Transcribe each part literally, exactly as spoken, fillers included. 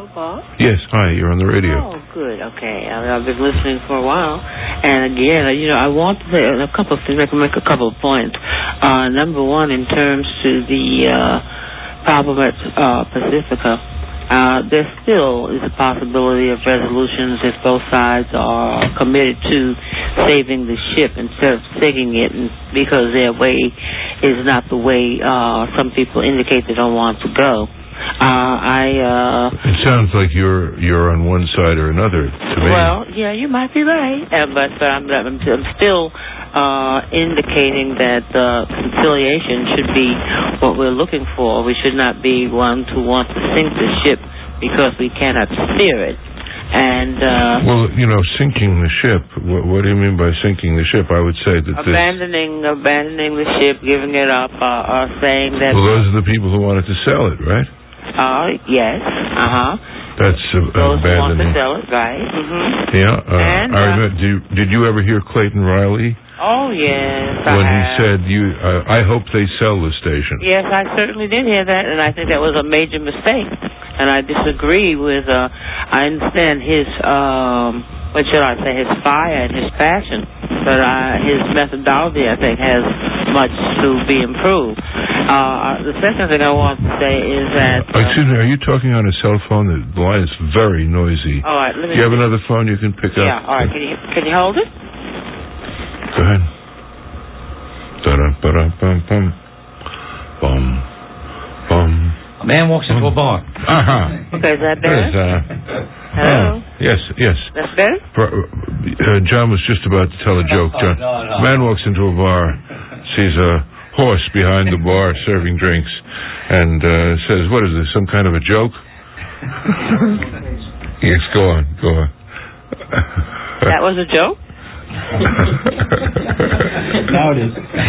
Hello, Bob? Yes, hi, you're on the radio. Oh, good, okay. I, I've been listening for a while. And again, you know, I want to say a couple of things. I can make a couple of points. Uh, number one, in terms to the uh, problem at uh, Pacifica, uh, there still is a possibility of resolutions if both sides are committed to saving the ship instead of sinking it, and because their way is not the way uh, some people indicate they don't want to go. Uh, I. Uh, it sounds like you're you're on one side or another to me. Well, yeah, you might be right, uh, but, but I'm, I'm, I'm still uh, indicating that uh, conciliation should be what we're looking for. We should not be one to want to sink the ship because we cannot steer it. And uh, well, you know, sinking the ship. What, what do you mean by sinking the ship? I would say that abandoning, this, abandoning the ship, giving it up, uh, uh, saying that. Well, those are the people who wanted to sell it, right? Uh, yes, uh-huh. That's uh, Those abandoning. Who want to sell it, right. Mm-hmm. Yeah, uh, and, I remember, did you, did you ever hear Clayton Riley? Oh, yes, When I he have. said, "You, uh, I hope they sell the station." Yes, I certainly did hear that, and I think that was a major mistake. And I disagree with, uh, I understand his, um, what should I say, his fire and his passion, but uh, his methodology, I think, has much to be improved. Uh, the second thing I want to say is that... Uh, Excuse me, are you talking on a cell phone? The line is very noisy. All right, let me... Do you have another phone you can pick up? Yeah, all right, can you, can you hold it? Go ahead. Da-da-ba-da-bum-bum. Bum. Bum. A man walks into a bar. Uh-huh. Okay, is that better? Uh, Hello? uh, yes, yes. That's better? Uh, John was just about to tell a joke. John. No, no. Man walks into a bar, sees a horse behind the bar serving drinks, and uh, says, "What is this, some kind of a joke?" Yes, go on, go on. That was a joke? Now it is.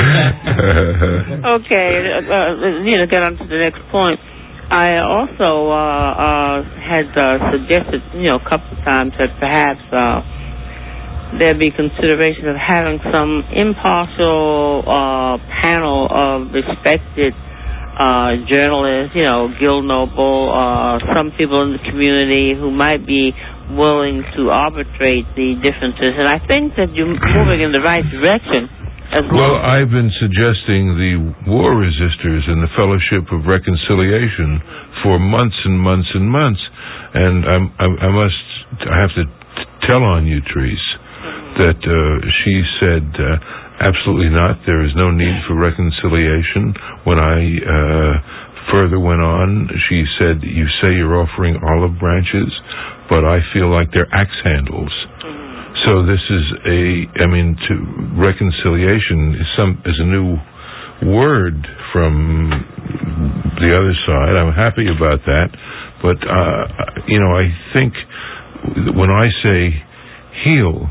Okay, uh, you know, get on to the next point. I also uh, uh, had uh, suggested, you know, a couple of times that perhaps uh, there be consideration of having some impartial uh, panel of respected uh, journalists, you know, Gil Noble, uh, some people in the community who might be willing to arbitrate the differences. And I think that you're moving in the right direction. As well, I've been suggesting the war resistors and the Fellowship of Reconciliation for months and months and months. And I'm, I, I must, I have to tell on you, Therese, that uh, she said, uh, absolutely not. There is no need for reconciliation. When I uh, further went on, she said, you say you're offering olive branches, but I feel like they're axe handles. So this is a, I mean, to reconciliation is some is a new word from the other side. I'm happy about that, but uh, you know, I think when I say heal,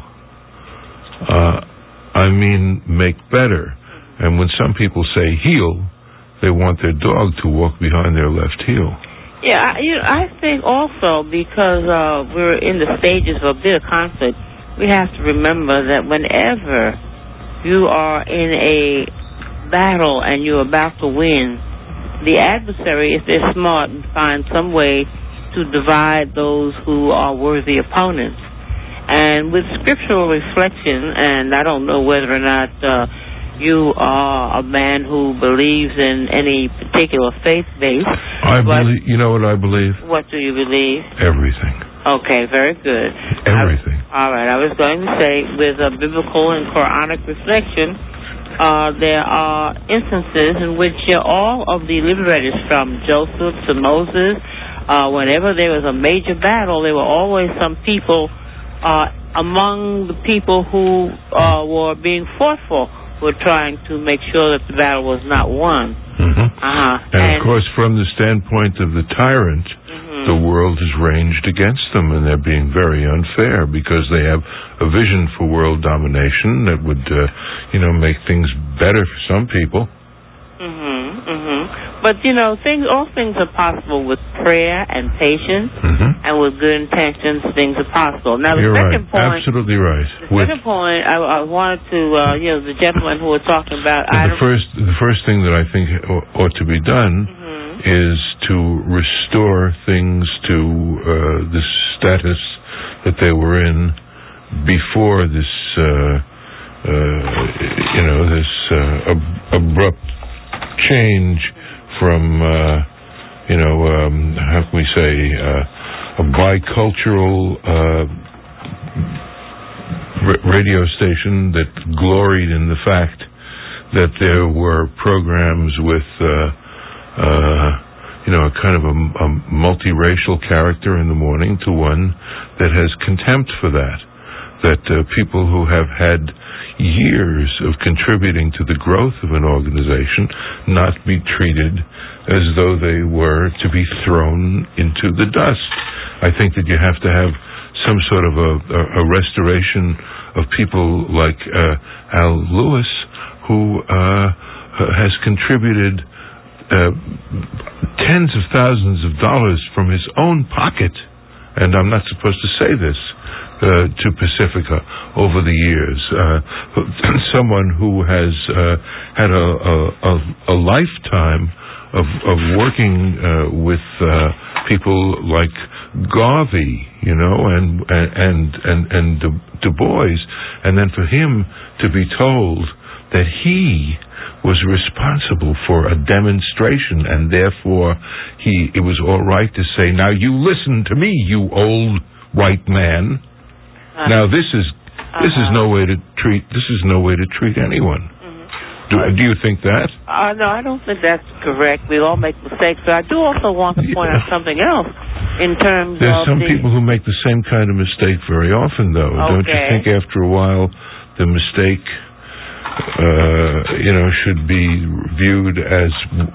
uh, I mean make better. And when some people say heal, they want their dog to walk behind their left heel. Yeah, I, you know, I think also because uh, we're in the stages of a bit of conflict, we have to remember that whenever you are in a battle and you're about to win, the adversary, if they're smart, find some way to divide those who are worthy opponents. And with scriptural reflection, and I don't know whether or not uh, you are a man who believes in any particular faith base. I believe, you know what I believe? What do you believe? Everything. Okay, very good. Everything. I, all right, I was going to say, with a biblical and Quranic reflection, uh, there are instances in which uh, all of the liberators, from Joseph to Moses, uh, whenever there was a major battle, there were always some people uh, among the people who uh, were being fought for, were trying to make sure that the battle was not won. Mm-hmm. Uh-huh. And, and, of course, from the standpoint of the tyrant, the world is ranged against them, and they're being very unfair because they have a vision for world domination that would, uh, you know, make things better for some people. Mm-hmm, mm-hmm. But, you know, things, all things are possible with prayer and patience, mm-hmm. and with good intentions, things are possible. Now, the You're second right. point... Absolutely right. The with second point, I, I wanted to, uh, you know, the gentleman who were talking about... The first, the first thing that I think ought to be done... Mm-hmm. is to restore things to uh, the status that they were in before this, uh, uh, you know, this uh, ab- abrupt change from, uh, you know, um, how can we say, uh, a bicultural uh, r- radio station that gloried in the fact that there were programs with, uh, uh, you know, a kind of a, a multiracial character in the morning to one that has contempt for that. That uh, people who have had years of contributing to the growth of an organization not be treated as though they were to be thrown into the dust. I think that you have to have some sort of a, a, a restoration of people like uh, Al Lewis, who uh, has contributed uh, tens of thousands of dollars from his own pocket, and I'm not supposed to say this, Uh, to Pacifica over the years. Uh, someone who has uh, had a, a, a lifetime of, of working uh, with uh, people like Garvey, you know, and and and and Du, Du Bois, and then for him to be told that he was responsible for a demonstration, and therefore he it was all right to say, "Now you listen to me, you old white man." Uh, now this is this uh-huh. is no way to treat this is no way to treat anyone. Mm-hmm. Do, do you think that? Uh, no, I don't think that's correct. We all make mistakes, but I do also want to point yeah. out something else in terms There's of some the... people who make the same kind of mistake very often, though. Okay. Don't you think after a while the mistake, uh, you know, should be viewed as,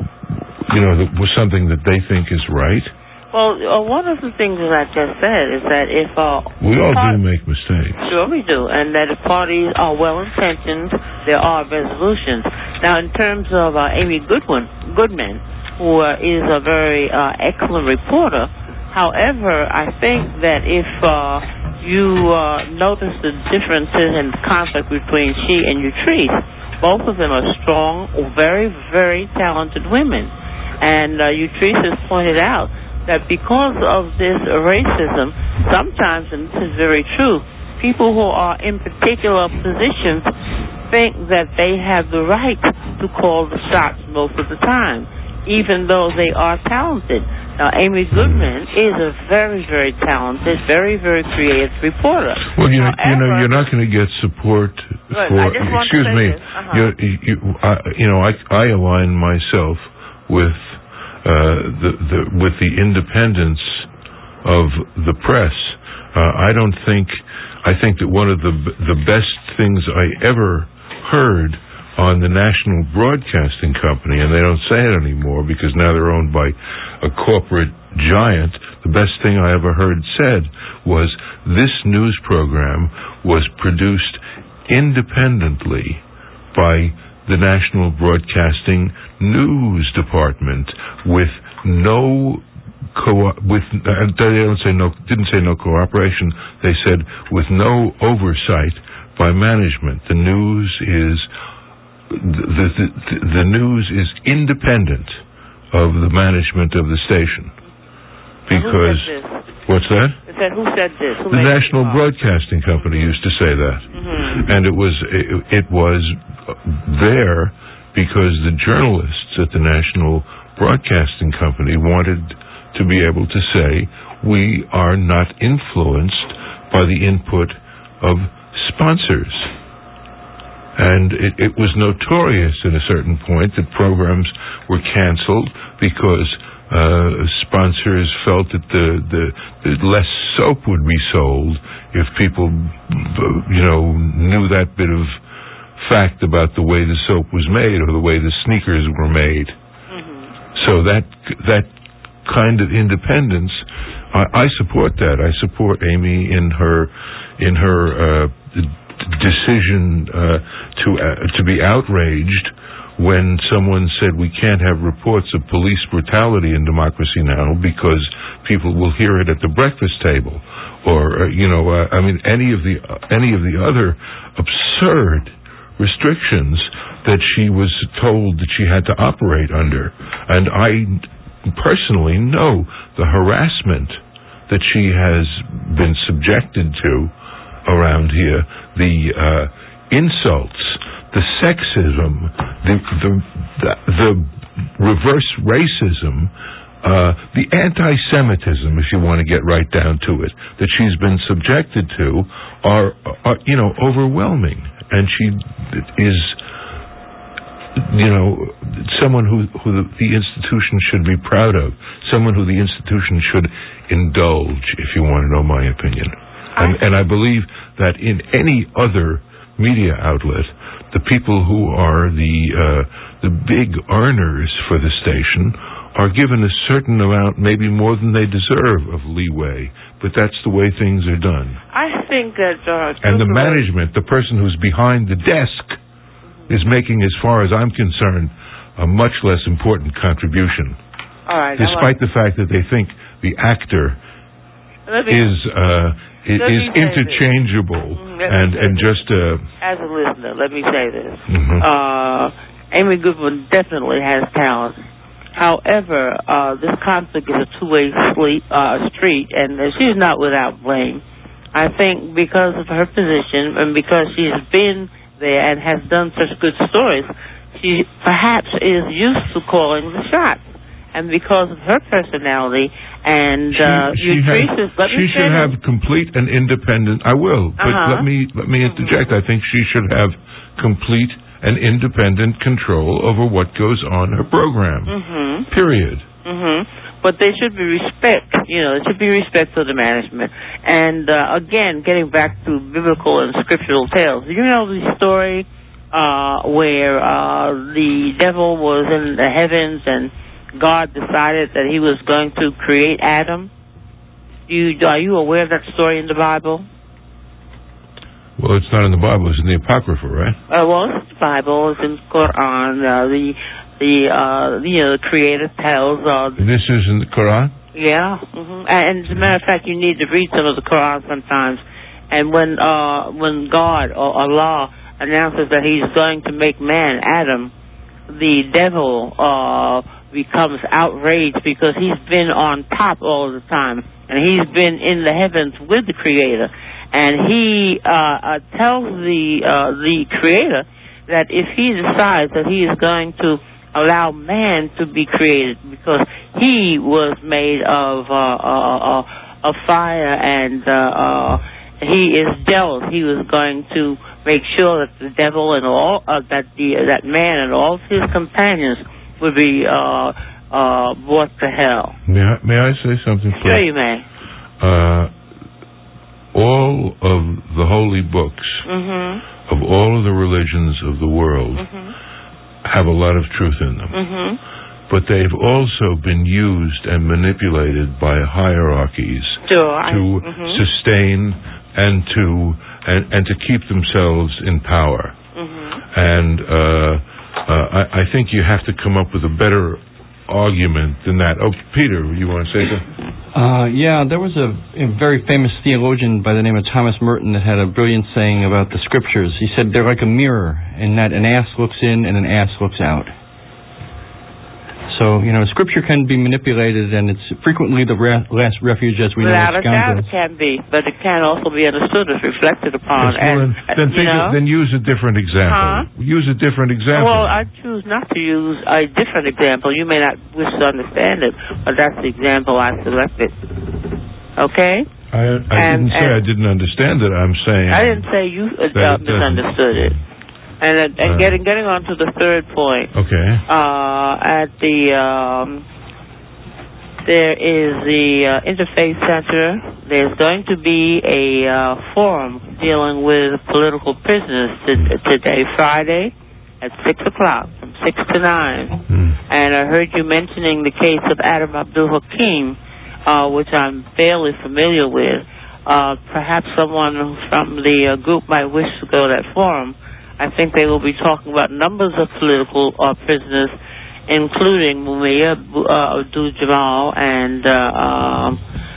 you know, was something that they think is right? Well, uh, one of the things that I just said is that if... Uh, we all part- do make mistakes. Sure we do. And that if parties are well-intentioned, there are resolutions. Now, in terms of uh, Amy Goodwin, Goodman, who uh, is a very uh, excellent reporter, however, I think that if uh, you uh, notice the differences and conflict between she and Utrice, both of them are strong, very, very talented women. And uh, Utrice has pointed out that because of this racism, sometimes, and this is very true, people who are in particular positions think that they have the right to call the shots most of the time, even though they are talented. Now, Amy Goodman is a very, very talented, very, very creative reporter. Well, you know, However, you know you're not going to get support good, for... I just want excuse to say me. This. Uh-huh. You, you, I, you know, I, I align myself with... Uh, the, the, with the independence of the press. Uh, I don't think, I think that one of the the best things I ever heard on the National Broadcasting Company, and they don't say it anymore because now they're owned by a corporate giant, the best thing I ever heard said was, this news program was produced independently by the National Broadcasting News Department with no co with uh, they don't say no didn't say no cooperation. They said with no oversight by management. The news is the the, the, the news is independent of the management of the station. Because what's that? It said, who said this? Who the National Broadcasting Company used to say that, mm-hmm. and it was it, it was there because the journalists at the National Broadcasting Company wanted to be able to say, we are not influenced by the input of sponsors. And it, it was notorious at a certain point that programs were canceled because uh, sponsors felt that the, the, the less soap would be sold if people, you know, knew that bit of fact about the way the soap was made or the way the sneakers were made. Mm-hmm. So that that kind of independence, I, I support that. I support Amy in her in her uh, decision uh, to uh, to be outraged when someone said we can't have reports of police brutality in democracy now because people will hear it at the breakfast table, or uh, you know, uh, I mean, any of the uh, any of the other absurd restrictions that she was told that she had to operate under. And I personally know the harassment that she has been subjected to around here, the uh, insults, the sexism, the the the, the reverse racism, uh, the anti-Semitism, if you want to get right down to it, that she's been subjected to, are, are you know, overwhelming, and she is, you know, someone who who the, the institution should be proud of, someone who the institution should indulge, if you want to know my opinion. And, and I believe that in any other media outlet, the people who are the uh, the big earners for the station are given a certain amount, maybe more than they deserve, of leeway. But that's the way things are done. I think that... Uh, and the management, the person who's behind the desk, mm-hmm. is making, as far as I'm concerned, a much less important contribution. All right. Despite the fact that they think the actor me, is... Uh, It is interchangeable mm, and, and just... Uh, As a listener, let me say this. Mm-hmm. Uh, Amy Goodman definitely has talent. However, uh, this conflict is a two-way sleep, uh, street, and she's not without blame. I think because of her position and because she's been there and has done such good stories, she perhaps is used to calling the shots. And because of her personality and uh, she, she, has, let she should have complete and independent. I will, but uh-huh. let me let me interject. I think she should have complete and independent control over what goes on her program. Mm-hmm. Period. Mm-hmm. But there should be respect. You know, there should be respect for the management. And uh, again, getting back to biblical and scriptural tales. You know the story uh, where uh, the devil was in the heavens and God decided that he was going to create Adam. You, are you aware of that story in the Bible? Well, it's not in the Bible. It's in the Apocrypha, right? Uh, well, it's the Bible. It's in the Quran. Uh, the, the uh, you know, the Creator tells... Uh, this is in the Quran? Yeah. Mm-hmm. And as a matter of fact, you need to read some of the Quran sometimes. And when, uh, when God or Allah announces that he's going to make man, Adam, the devil... Uh, becomes outraged because he's been on top all the time and he's been in the heavens with the Creator, and he uh, uh, tells the uh, the Creator that if he decides that he is going to allow man to be created because he was made of uh, uh, uh, of fire and uh, uh, he is jealous, he was going to make sure that the devil and all uh, that the that man and all of his companions would be uh, uh, brought to hell. May I, may I say something, please? Sure, you may. Uh, all of the holy books mm-hmm. of all of the religions of the world mm-hmm. have a lot of truth in them. Mm-hmm. But they've also been used and manipulated by hierarchies sure, to I, mm-hmm. sustain and to and, and to keep themselves in power. Mm-hmm. And uh, Uh, I, I think you have to come up with a better argument than that. Oh, Peter, you want to say something? Uh, yeah, there was a, a very famous theologian by the name of Thomas Merton that had a brilliant saying about the scriptures. He said they're like a mirror, in that an ass looks in and an ass looks out. So, you know, scripture can be manipulated, and it's frequently the re- last refuge, as we Without know. Without a doubt it can be, but it can also be understood as reflected upon. Yes, well, and, then, think you know? of, then use a different example. Huh? Use a different example. Well, I choose not to use a different example. You may not wish to understand it, but that's the example I selected. Okay? I, I and, didn't say I didn't understand it. I'm saying... I didn't say you uh, that misunderstood it. And, uh, and uh, getting getting on to the third point. Okay. Uh, at the um, there is the uh, Interfaith Center. There's going to be a uh, forum dealing with political prisoners t- today, Friday, at six o'clock, from six to nine. Mm. And I heard you mentioning the case of Adam Abdul Hakim, uh, which I'm fairly familiar with. Uh, perhaps someone from the uh, group might wish to go to that forum. I think they will be talking about numbers of political uh, prisoners, including Mumia uh, Abdul-Jamal and uh, um,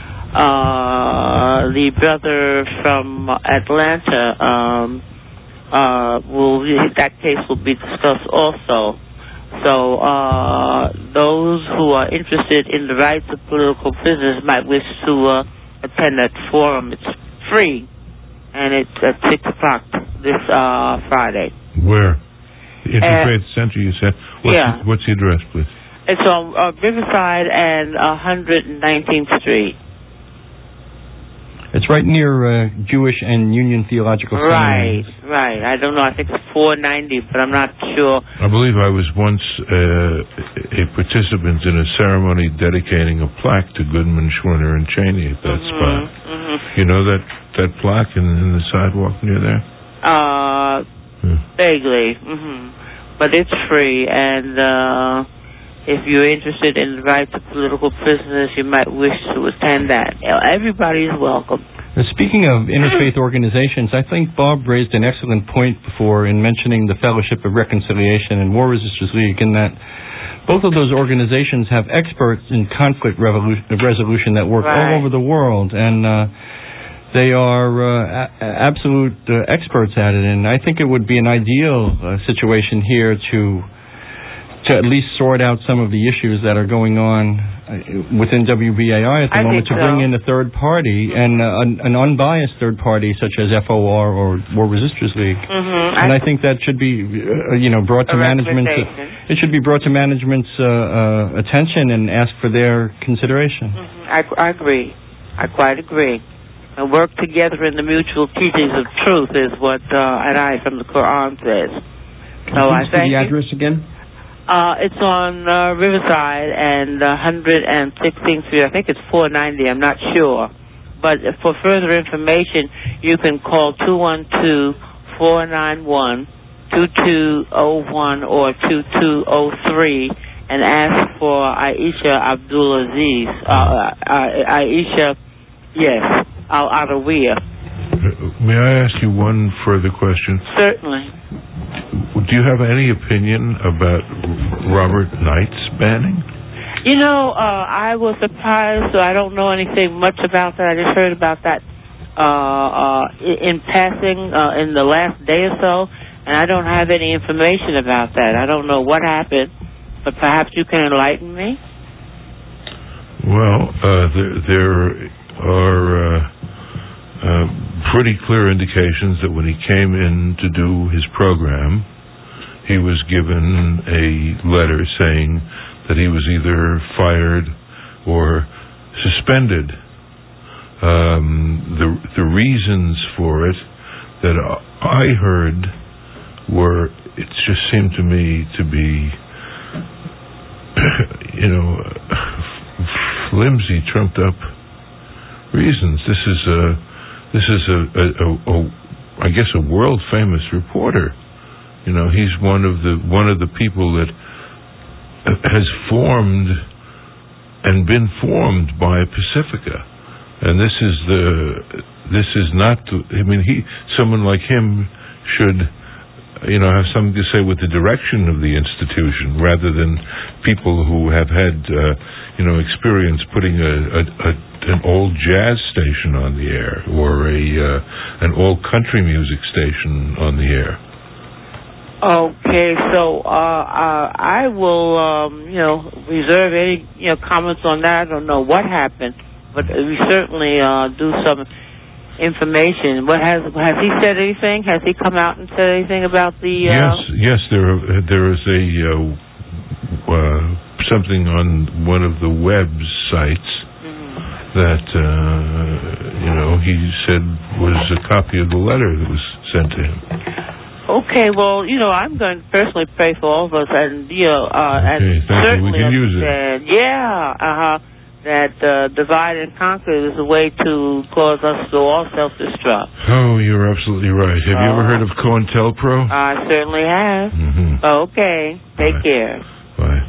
uh, the brother from Atlanta. Um, uh, will that case will be discussed also. So uh, those who are interested in the rights of political prisoners might wish to uh, attend that forum. It's free, and it's at six o'clock this uh, Friday. Where? The Interfaith uh, Center, you said? What's yeah. The, what's the address, please? It's on uh, Riverside and one hundred nineteenth Street. It's right near uh, Jewish and Union Theological Seminary. Right, right. I don't know. I think it's four ninety, but I'm not sure. I believe I was once uh, a participant in a ceremony dedicating a plaque to Goodman, Schwerner, and Cheney at that mm-hmm, spot. Mm-hmm. You know that, that plaque in, in the sidewalk near there? Uh, hmm. Vaguely. Mm-hmm. But it's free, and uh, if you're interested in the rights of political prisoners, you might wish to attend that. Everybody is welcome. Now, speaking of interfaith organizations, I think Bob raised an excellent point before in mentioning the Fellowship of Reconciliation and War Resisters League, in that both of those organizations have experts in conflict revolu- resolution that work right. all over the world, and uh, they are uh, a- absolute uh, experts at it. And I think it would be an ideal uh, situation here to to at least sort out some of the issues that are going on within W B A I at the I moment, to so. bring in a third party, and uh, an, an unbiased third party such as F O R or War Resisters League. Mm-hmm. And I, I think that should be, uh, you know, brought to management. Uh, it should be brought to management's uh, uh, attention and asked for their consideration. Mm-hmm. I, I agree. I quite agree. And work together in the mutual teachings of truth is what uh, and I from the Quran says. So I thank the address you. again? Uh, it's on uh, Riverside and uh, one hundred sixteenth Street. I think it's four ninety. I'm not sure. But for further information, you can call two one two, four nine one, two two zero one or two two zero three and ask for Aisha Abdulaziz. Uh, uh, Aisha, yes, Al-Adawiya. May I ask you one further question? Certainly. Do you have any opinion about Robert Knight's banning? You know, uh, I was surprised, so I don't know anything much about that. I just heard about that uh, uh, in passing uh, in the last day or so, and I don't have any information about that. I don't know what happened, but perhaps you can enlighten me? Well, uh, there, there are uh, uh, pretty clear indications that when he came in to do his program, he was given a letter saying that he was either fired or suspended. Um, the the reasons for it that I heard were, it just seemed to me to be, you know, flimsy, trumped up reasons. This is a this is a, a, a, a I guess a world famous reporter. You know, he's one of the one of the people that has formed and been formed by Pacifica, and this is the this is not. I mean, he someone like him should, you know, have something to say with the direction of the institution, rather than people who have had, uh, you know, experience putting a, a, a an old jazz station on the air or a uh, an old country music station on the air. Okay, so uh, uh, I will, um, you know, reserve any, you know, comments on that. I don't know what happened, but we certainly uh, do some information. What has has he said anything? Has he come out and said anything about the? Uh... Yes, yes. There, there is a uh, uh, something on one of the websites mm-hmm. that uh, you know he said was a copy of the letter that was sent to him. Okay, well, you know, I'm going to personally pray for all of us, and you know, uh, okay, and certainly we can use understand, it. yeah, uh-huh, that uh, divide and conquer is a way to cause us to all self-destruct. Oh, you're absolutely right. Have uh, you ever heard of COINTELPRO? I certainly have. Mm-hmm. Okay, take Bye. care. Bye.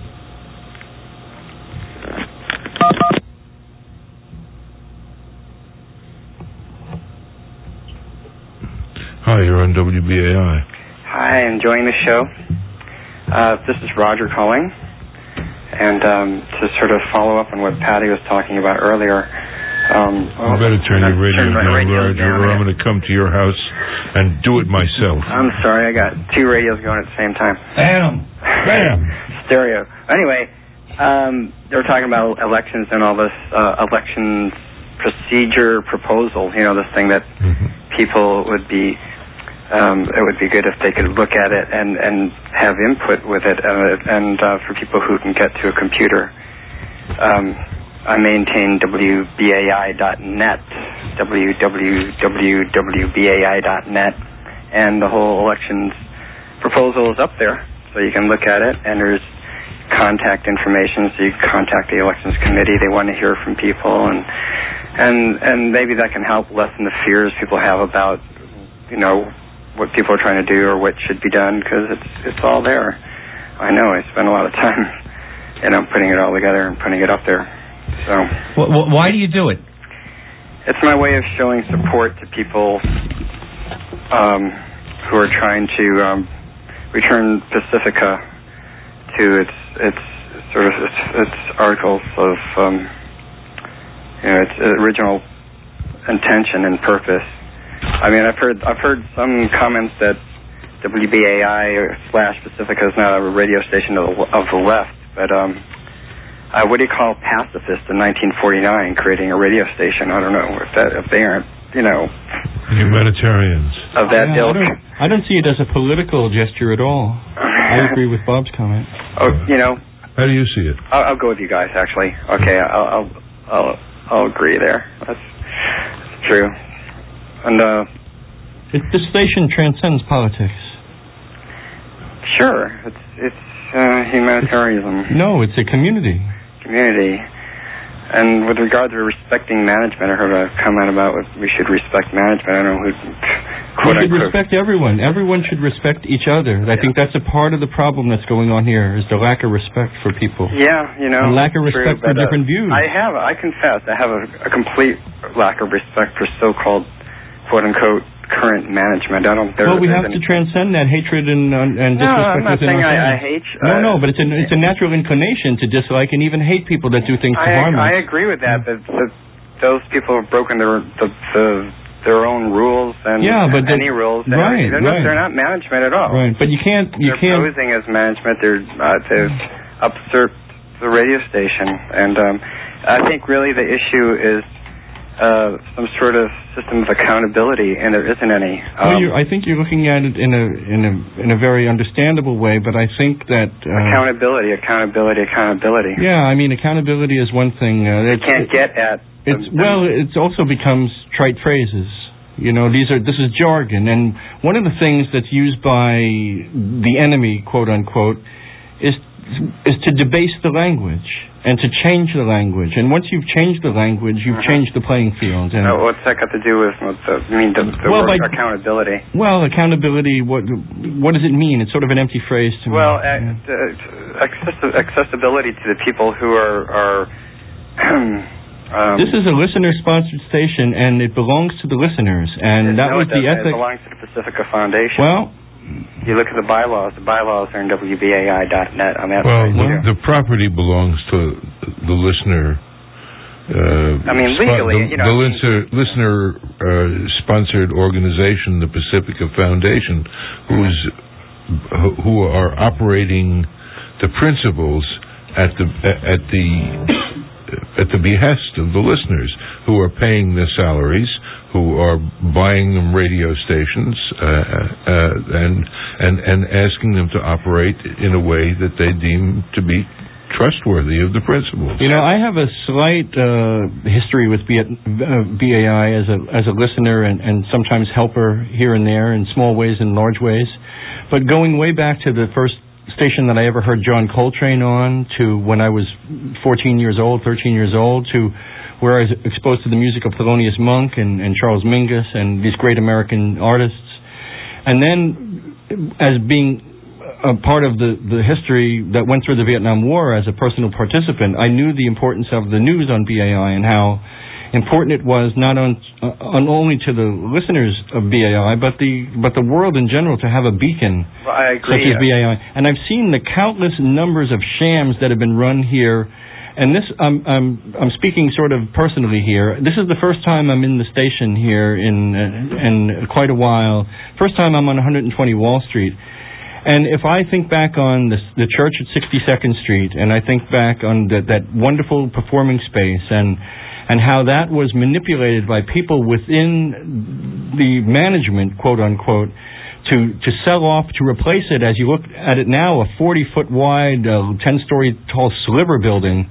Hi, you're on W B A I. Hi, enjoying the show. Uh, this is Roger calling. And um, to sort of follow up on what Patty was talking about earlier. Um, you better turn your radio turn down, radio Roger, down, or I'm going to come to your house and do it myself. I'm sorry, I got two radios going at the same time. Bam! Bam! Stereo. Anyway, um, they were talking about elections and all this, uh, elections procedure proposal, you know, this thing that mm-hmm. people would be, um, it would be good if they could look at it and, and have input with it, uh, and uh, for people who can get to a computer. Um, I maintain W B A I dot net, w w w dot w b a i dot net, and the whole elections proposal is up there, so you can look at it, and there's contact information, so you can contact the elections committee. They want to hear from people, and and and maybe that can help lessen the fears people have about, you know, what people are trying to do or what should be done, because it's it's all there. I know. I spend a lot of time, you know, putting it all together and putting it up there. So. Well, why do you do it? It's my way of showing support to people um, who are trying to um, return Pacifica to its its sort of its, its articles of um, you know, its original intention and purpose. I mean, I've heard I've heard some comments that W B A I slash Pacifica is not a radio station of the, of the left, but um, uh, what do you call pacifists in nineteen forty-nine creating a radio station? I don't know if that if they aren't, you know, humanitarians of that yeah, ilk. I don't, I don't see it as a political gesture at all. I agree with Bob's comment. Oh, you know. How do you see it? I'll, I'll go with you guys. Actually, okay, I'll I'll I'll, I'll agree there. That's, that's true. And uh, it, the station transcends politics. Sure, it's it's uh, humanitarianism. It's, no, it's a community. Community. And with regard to respecting management, I heard a comment about what we should respect management. I don't know who. We should respect everyone. Everyone should respect each other. I yeah. think that's a part of the problem that's going on here, is the lack of respect for people. Yeah, you know. And lack of respect true, for but, different uh, views. I have, I confess, I have a, a complete lack of respect for so-called, quote-unquote, current management. I don't. Well, we have to transcend that hatred and uh, and no, disrespect I'm not within saying ourselves. I, I hate. Uh, no, no, but it's a it's a natural inclination to dislike and even hate people that do things to I, harm us. I agree with that. That, that those people have broken their the, the their own rules and yeah, but any the, rules. They're, right, they're, right. not, they're not management at all. Right, but you can't you they're can't. posing as management. They're uh, they've usurped the radio station, and um, I think really the issue is. Uh, some sort of system of accountability, and there isn't any. Um, well, you're, I think you're looking at it in a in a in a very understandable way, but I think that uh, accountability, accountability, accountability. Yeah, I mean, accountability is one thing. Uh, you can't get at. It's the, well, it also becomes trite phrases. You know, these are this is jargon, and one of the things that's used by the enemy, quote unquote, is is to debase the language. And to change the language, and once you've changed the language, you've uh-huh. changed the playing field. And uh, what's that got to do with? with the, I mean, the, the well, word by, accountability. Well, accountability. What what does it mean? It's sort of an empty phrase to well, me. Well, uh, access- accessibility to the people who are are. um, this is a listener-sponsored station, and it belongs to the listeners. And that no, was the ethic. It belongs to the Pacifica Foundation. Well. You look at the bylaws. The bylaws are in W B A I dot net. I mean, well, the, the property belongs to the listener. Uh, I mean, legally, the, you know, the listener, listener-sponsored uh, organization, the Pacifica Foundation, who's who are operating the principles at the at the at the behest of the listeners, who are paying the salaries, who are buying them radio stations, uh, uh, and and and asking them to operate in a way that they deem to be trustworthy of the principles. You know, I have a slight uh, history with B A I as a as a listener and, and sometimes helper here and there in small ways and large ways. But going way back to the first station that I ever heard John Coltrane on, to when I was fourteen years old, thirteen years old, to where I was exposed to the music of Thelonious Monk and, and Charles Mingus and these great American artists. And then, as being a part of the, the history that went through the Vietnam War as a personal participant, I knew the importance of the news on B A I and how important it was not on, uh, on only to the listeners of B A I, but the but the world in general, to have a beacon well, I agree, such as B A I. And I've seen the countless numbers of shams that have been run here. And this, I'm, I'm, I'm speaking sort of personally here. This is the first time I'm in the station here in, uh, in quite a while. First time I'm on one hundred twenty Wall Street. And if I think back on the, the church at sixty-second Street, and I think back on the, that wonderful performing space, and and how that was manipulated by people within the management, quote unquote, to, to sell off, to replace it, as you look at it now, a forty-foot wide, uh, ten-story tall sliver building.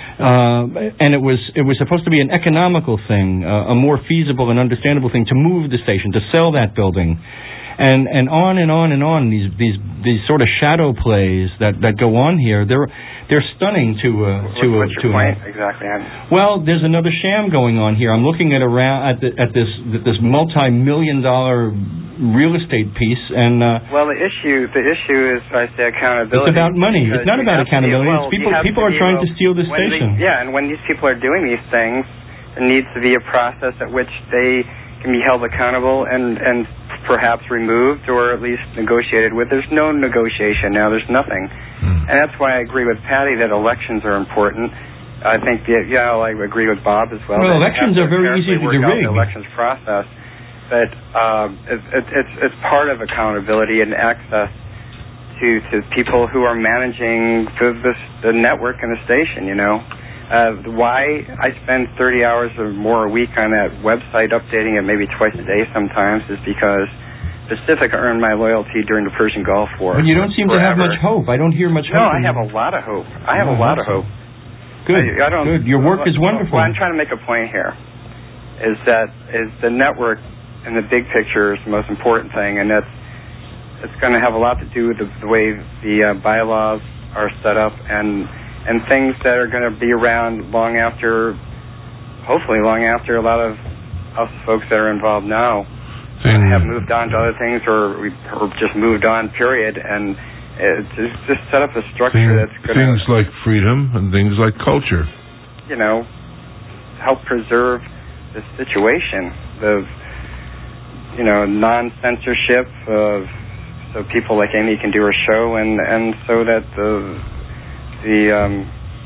Uh, and it was it was supposed to be an economical thing, uh, a more feasible and understandable thing to move the station, to sell that building. And and on and on and on, these these these sort of shadow plays that, that go on here, they're they're stunning to uh, to What's to your point exactly? I'm... Well, there's another sham going on here. I'm looking at around at the, at this this multi-million dollar real estate piece, and uh, well, the issue the issue is I say accountability. It's about money. It's not about accountability. Be, well, it's people people to are trying able, to steal the station. They, yeah, and when these people are doing these things, there needs to be a process at which they can be held accountable and and perhaps removed or at least negotiated with. There's no negotiation now. There's nothing. Mm. And that's why I agree with Patty that elections are important. I think, the, yeah, I agree with Bob as well. Well, elections are very easy to rig. The elections process. But uh, it, it, it's, it's part of accountability and access to, to people who are managing the, the, the network and the station, you know. Uh, why I spend thirty hours or more a week on that website, updating it maybe twice a day sometimes, is because Pacifica earned my loyalty during the Persian Gulf War. But you don't seem forever. to have much hope. I don't hear much no, hope. No, I have a lot of hope. I have no, a lot of hope. Good, I, I don't, good. Your work well, is wonderful. Well, I'm trying to make a point here, is that is the network in the big picture is the most important thing, and that's it's going to have a lot to do with the, the way the uh, bylaws are set up and and things that are going to be around long after, hopefully long after a lot of us folks that are involved now mm. have moved on to other things or, or just moved on, period, and it just, just set up a structure Thing, that's going to... Things like freedom and things like culture. You know, help preserve the situation, the, you know, non-censorship of... So people like Amy can do her show, and, and so that the the um,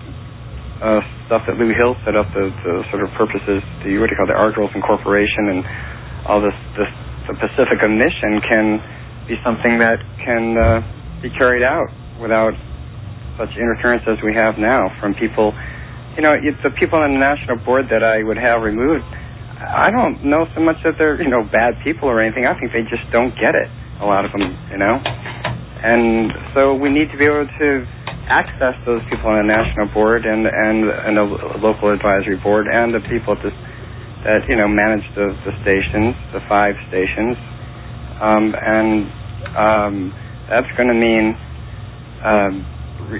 uh, stuff that Lou Hill set up, the, the sort of purposes, the what do you call it, the Argos Incorporation, and all this, this the Pacifica mission can be something that can uh, be carried out without such interference as we have now from people. You know, it, the people on the national board that I would have removed, I don't know so much that they're, you know, bad people or anything. I think they just don't get it, a lot of them, you know. And so we need to be able to access those people on the national board and and, and a local advisory board and the people at this, that, you know, manage the, the stations, the five stations. Um, and um, that's going to mean uh, re,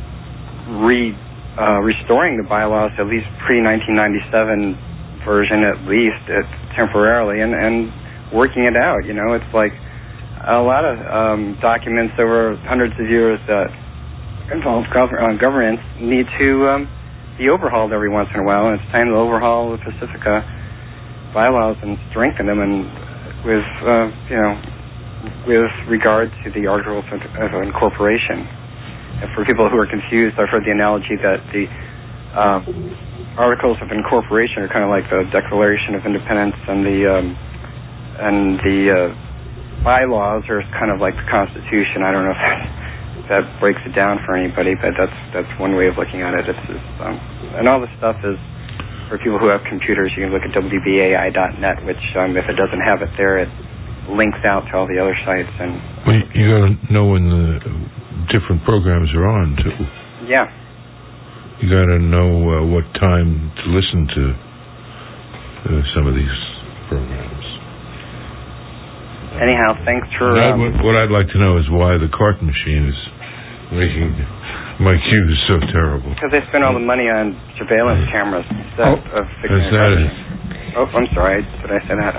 re uh, restoring the bylaws, at least pre nineteen ninety-seven version, at least uh, temporarily, and, and working it out. You know, it's like a lot of um, documents over hundreds of years that involve gov- uh, governments need to um, be overhauled every once in a while, and it's time to overhaul the Pacifica bylaws and strengthen them, and with uh, you know, with regard to the Articles of, of Incorporation. And for people who are confused, I've heard the analogy that the uh, Articles of Incorporation are kind of like the Declaration of Independence, and the um, and the uh, bylaws are kind of like the Constitution. I don't know if that, that breaks it down for anybody, but that's that's one way of looking at it. It's, it's um, and all this stuff is for people who have computers. You can look at W B A I dot net, which um, if it doesn't have it there, it links out to all the other sites. And well, you got to know when the different programs are on too. Yeah. You got to know uh, what time to listen to uh, some of these programs. Anyhow, thanks for... Um, um, what I'd like to know is why the cart machine is making my cues so terrible. Because they spend all the money on surveillance cameras instead oh, of fixing is that it? Oh, I'm sorry. Did I say that?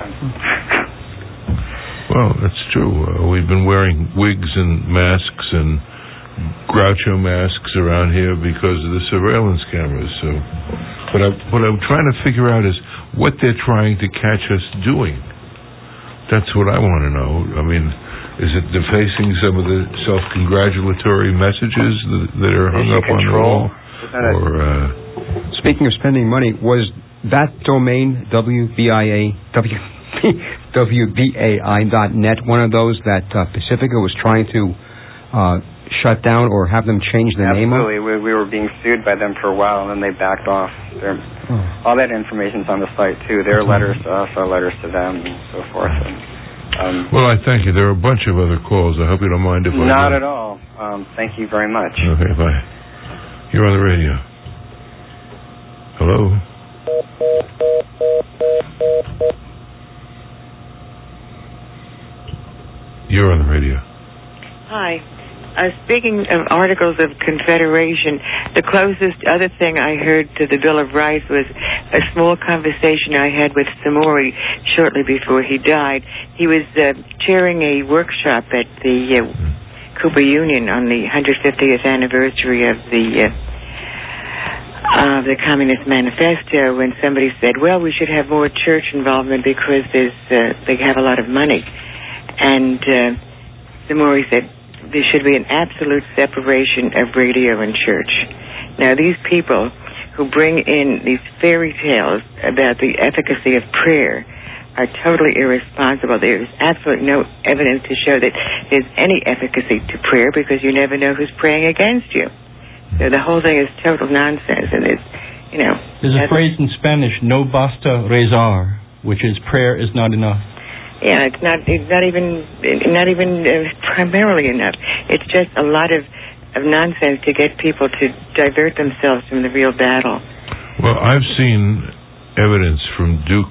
Well, that's true. Uh, we've been wearing wigs and masks and Groucho masks around here because of the surveillance cameras. So, but I, what I'm trying to figure out is what they're trying to catch us doing. That's what I want to know. I mean, is it defacing some of the self-congratulatory messages that, that are hung up on the wall? Or, uh, speaking of spending money, was that domain W B I A W W B A I dot net one of those that uh, Pacifica was trying to uh, shut down or have them change the name? Absolutely. We, we were being sued by them for a while, and then they backed off. Oh. All that information's on the site, too. Their letters to us, our letters to them, and so forth. And, um, well, I thank you. There are a bunch of other calls. I hope you don't mind if I... Not at all. Um, thank you very much. Okay, bye. You're on the radio. Hello? You're on the radio. Hi. Uh, speaking of Articles of Confederation, the closest other thing I heard to the Bill of Rights was a small conversation I had with Samori shortly before he died. He was uh, chairing a workshop at the uh, Cooper Union on the one hundred fiftieth anniversary of the uh, uh, the Communist Manifesto, when somebody said, well, we should have more church involvement because there's uh, they have a lot of money. And uh, Samori said, there should be an absolute separation of radio and church. Now, these people who bring in these fairy tales about the efficacy of prayer are totally irresponsible. There is absolutely no evidence to show that there's any efficacy to prayer, because you never know who's praying against you. So the whole thing is total nonsense, and it's, you know... There's a phrase in Spanish, no basta rezar, which is prayer is not enough. Yeah, it's not. It's not even. Not even uh, primarily enough. It's just a lot of, of nonsense to get people to divert themselves from the real battle. Well, I've seen evidence from Duke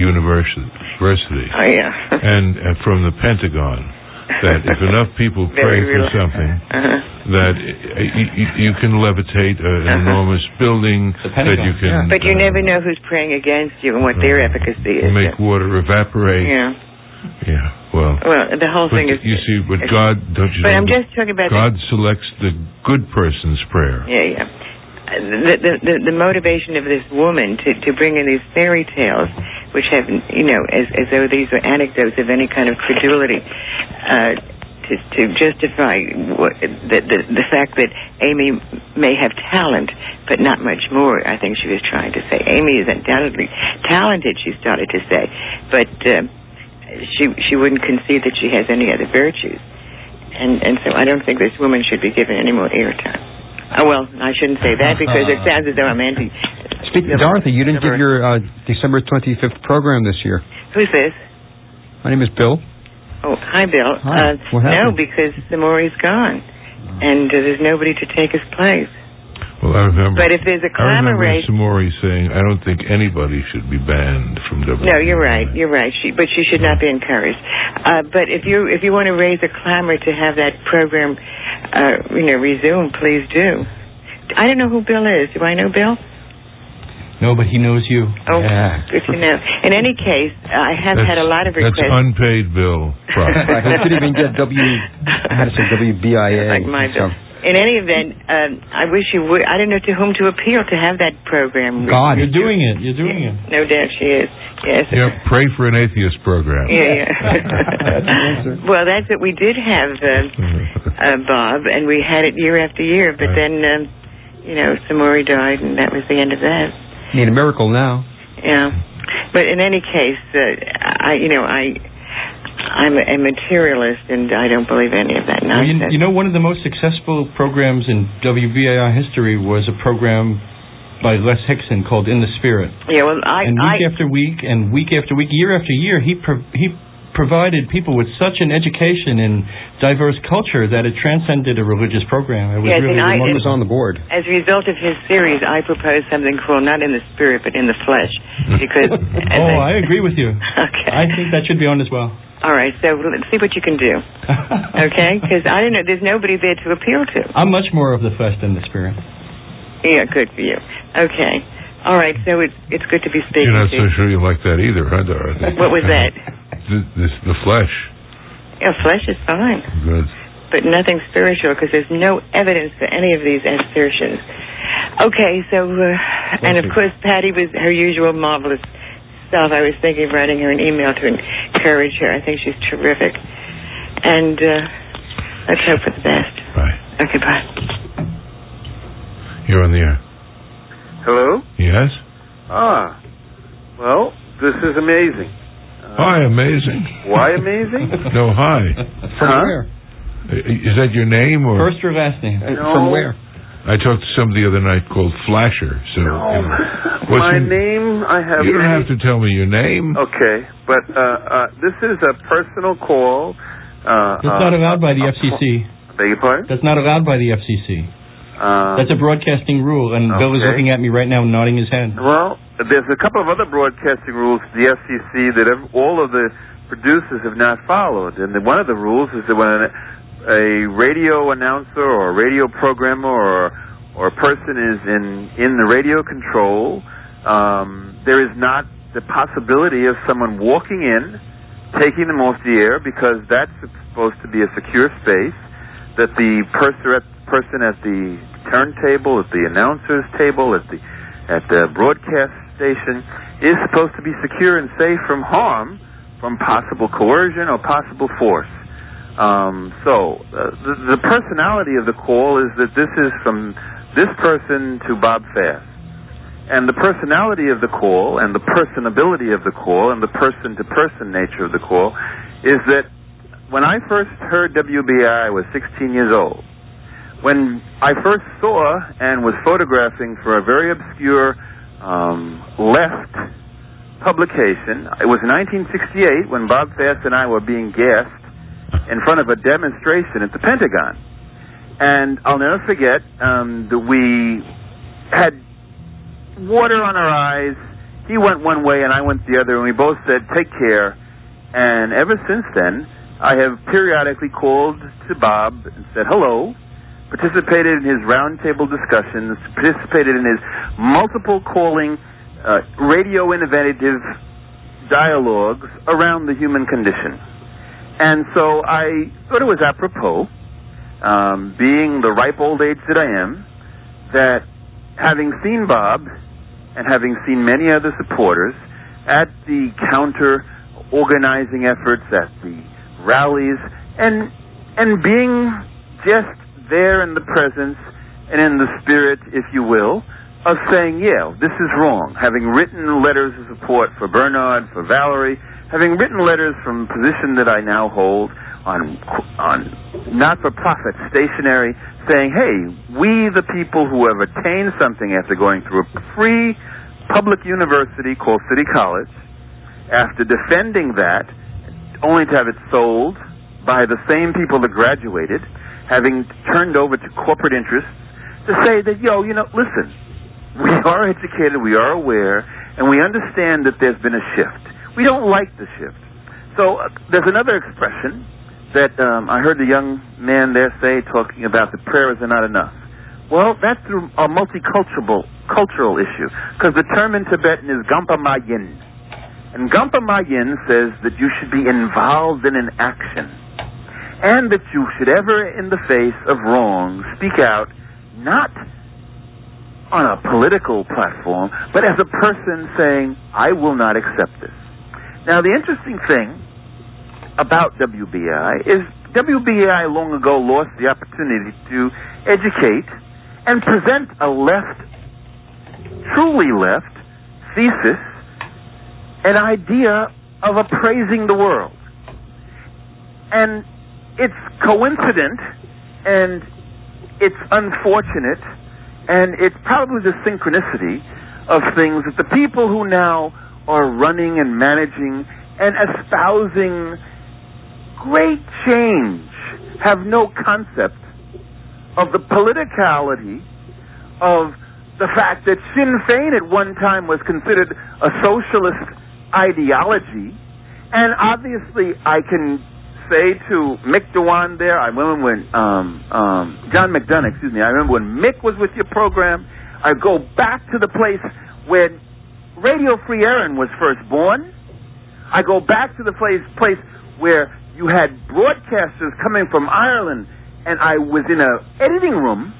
University. Oh yeah. and uh, from the Pentagon that if enough people pray for something, uh-huh. that you, you can levitate a, an uh-huh. enormous building. That you can. Yeah. But you uh, never know who's praying against you and what uh, their efficacy is. Make water evaporate. Yeah. Yeah, well... Well, the whole thing is... You see, but God, don't you but know... But I'm just talking about... God the, selects the good person's prayer. Yeah, yeah. The, the, the, the motivation of this woman to, to bring in these fairy tales, which have, you know, as, as though these were anecdotes of any kind of credulity, uh, to, to justify what, the, the, the fact that Amy may have talent, but not much more, I think she was trying to say. Amy is undoubtedly talented, she started to say, but... Uh, She she wouldn't concede that she has any other virtues, and and so I don't think this woman should be given any more airtime. Oh well, I shouldn't say that because it sounds as though I'm anti. Speaking, Dorothy, you didn't give your uh, December twenty-fifth program this year. Who's this? My name is Bill. Oh, hi, Bill. Hi. Uh, what happened? No, because Samori's gone, and uh, there's nobody to take his place. Well, I remember. But if there's a clamor rate, Samori saying, "I don't think anybody should be banned from W B A I." No, you're right. You're right. She, but she should not be encouraged. Uh, but if you if you want to raise a clamor to have that program, uh, you know, resume, please do. I don't know who Bill is. Do I know Bill? No, but he knows you. Oh, yeah. good to know. In any case, I have that's, had a lot of requests. That's unpaid bill. Right. He could even get W. I had to say W B I A. Like my bill. In any event, um, I wish you would. I don't know to whom to appeal to have that program. God, you're doing it. You're doing yeah, it. No doubt she is. Yes. Yeah, pray for an atheist program. Yeah, yeah. Well, that's what we did have, uh, uh, Bob, and we had it year after year. But right. then, um, you know, Samori died, and that was the end of that. Need a miracle now. Yeah, but in any case, uh, I, you know, I. I'm a materialist, and I don't believe any of that nonsense. Well, you, you know, one of the most successful programs in W B A I history was a program by Les Hickson called In the Spirit. Yeah, well, I... And week I, after week, and week after week, year after year, he pro- he provided people with such an education in diverse culture that it transcended a religious program. It was yes, really and I, it was on the board. As a result of his series, I proposed something called not in the spirit, but in the flesh. Because... oh, I, I agree with you. Okay. I think that should be on as well. All right, so let's see what you can do. Okay? Because I don't know, there's nobody there to appeal to. I'm much more of the flesh than the spirit. Yeah, good for you. Okay. All right, so it's it's good to be speaking You're not to so sure you like that either, huh, Dorothy? What was that? The, this, the flesh. Yeah, flesh is fine. Good. But nothing spiritual, because there's no evidence for any of these assertions. Okay, so, uh, and of course, Patty was her usual marvelous self. I was thinking of writing her an email to encourage her. I think she's terrific. And uh, let's hope for the best. Bye. Okay, bye. You're on the air. Hello? Yes? Ah. Well, this is amazing. Uh, hi, amazing. Why amazing? No, hi. From huh? where? Is that your name or first or last name? Uh, No. From where? I talked to somebody the other night called Flasher. So No. you know, what's My your- name, I have... You don't have to tell me your name. Okay, but uh, uh, this is a personal call. Uh, That's uh, not allowed by the uh, F C C. Beg your pardon? That's not allowed by the F C C. Um, That's a broadcasting rule, and Bill is okay. looking at me right now, nodding his head. Well, there's a couple of other broadcasting rules to the F C C that ev- all of the producers have not followed. And the, one of the rules is that when a, a radio announcer or a radio programmer or or a person is in, in the radio control, um, there is not the possibility of someone walking in, taking them off the air, because that's supposed to be a secure space, that the person at, person at the turntable, at the announcer's table, at the at the broadcast station is supposed to be secure and safe from harm, from possible coercion or possible force. Um, so uh, the, the personality of the call is that this is from this person to Bob Fast. And the personality of the call and the personability of the call and the person-to-person nature of the call is that when I first heard W B I, I was sixteen years old. When I first saw and was photographing for a very obscure um, left publication, it was nineteen sixty-eight when Bob Fast and I were being gassed in front of a demonstration at the Pentagon. And I'll never forget um, that we had water on our eyes. He went one way and I went the other, and we both said, take care. And ever since then, I have periodically called to Bob and said hello, participated in his roundtable discussions, participated in his multiple calling, uh, radio innovative dialogues around the human condition. And so I thought it was apropos, um, being the ripe old age that I am, that having seen Bob and having seen many other supporters at the counter-organizing efforts, at the rallies, and and being just there in the presence and in the spirit, if you will, of saying, yeah, this is wrong. Having written letters of support for Bernard, for Valerie, having written letters from a position that I now hold on on not-for-profit stationery, saying, hey, we the people who have attained something after going through a free public university called City College, after defending that, only to have it sold by the same people that graduated, having turned over to corporate interests, to say that, yo, you know, listen, we are educated, we are aware, and we understand that there's been a shift. We don't like the shift. So uh, there's another expression that um, I heard the young man there say, talking about the prayers are not enough. Well, that's a multicultural cultural issue, because the term in Tibetan is Gampa Mayin. And Gampa Mayin says that you should be involved in an action, and that you should ever, in the face of wrong, speak out, not on a political platform, but as a person saying, I will not accept this. Now, the interesting thing about W B I is W B I long ago lost the opportunity to educate and present a left, truly left, thesis, an idea of appraising the world. And it's coincident, and it's unfortunate, and it's probably the synchronicity of things that the people who now are running and managing and espousing great change have no concept of the politicality of the fact that Sinn Féin at one time was considered a socialist ideology. And obviously I can say to Mick Dewan there, I remember when um, um, John McDonough, excuse me, I remember when Mick was with your program, I go back to the place where Radio Free Erin was first born. I go back to the place place where you had broadcasters coming from Ireland, and I was in an editing room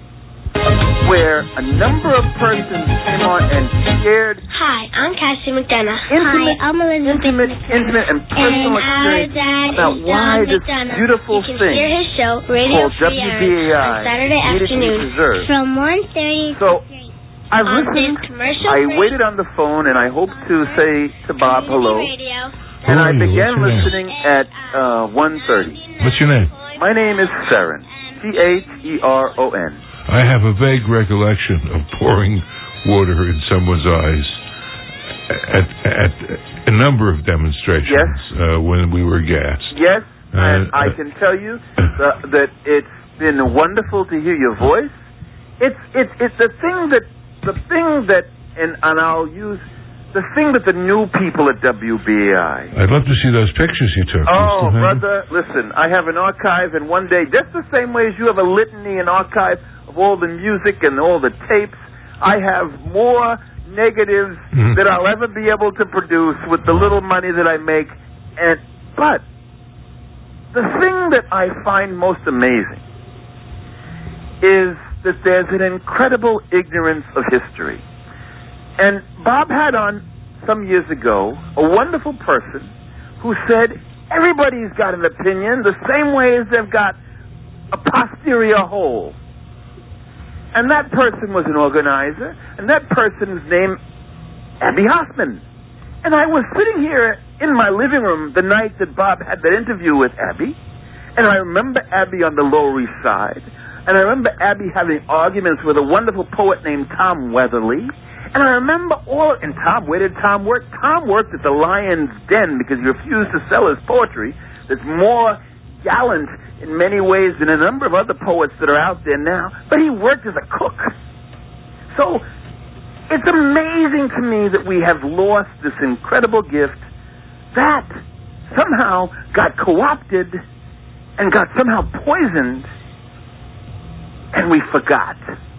where a number of persons came on and shared. Hi, I'm Cassie McDonough. Intimate, Hi, I'm Elizabeth intimate, intimate, and personal and experience about why this McDonough. beautiful you can thing hear his show, Radio called Free W B Erin, A I on Saturday needed to be afternoon preserved. from one thirty So I've on listened. this commercial I free waited on the phone, and I hope to say to Bob hello. Radio. And I Who are you? began What's your name? listening at uh, one thirty. What's your name? My name is Theron. T H E R O N. I have a vague recollection of pouring water in someone's eyes at, at a number of demonstrations yes. uh, when we were gassed. Yes, and uh, I can tell you uh, that it's been wonderful to hear your voice. It's it's it's the thing that the thing that and and I'll use the thing that the new people at W B A I. I'd love to see those pictures you took. Oh, brother, listen, I have an archive, and one day, just the same way as you have a litany and archive of all the music and all the tapes, I have more negatives mm-hmm. that I'll ever be able to produce with the little money that I make. And but the thing that I find most amazing is that there's an incredible ignorance of history. And Bob had on, some years ago, a wonderful person who said everybody's got an opinion the same way as they've got a posterior hole. And that person was an organizer, and that person's name, Abby Hoffman. And I was sitting here in my living room the night that Bob had that interview with Abby, and I remember Abby on the Lower East Side, and I remember Abby having arguments with a wonderful poet named Tom Weatherly. And I remember all, and Tom, where did Tom work? Tom worked at the Lion's Den because he refused to sell his poetry. That's more gallant in many ways than a number of other poets that are out there now. But he worked as a cook. So it's amazing to me that we have lost this incredible gift that somehow got co-opted and got somehow poisoned, and we forgot.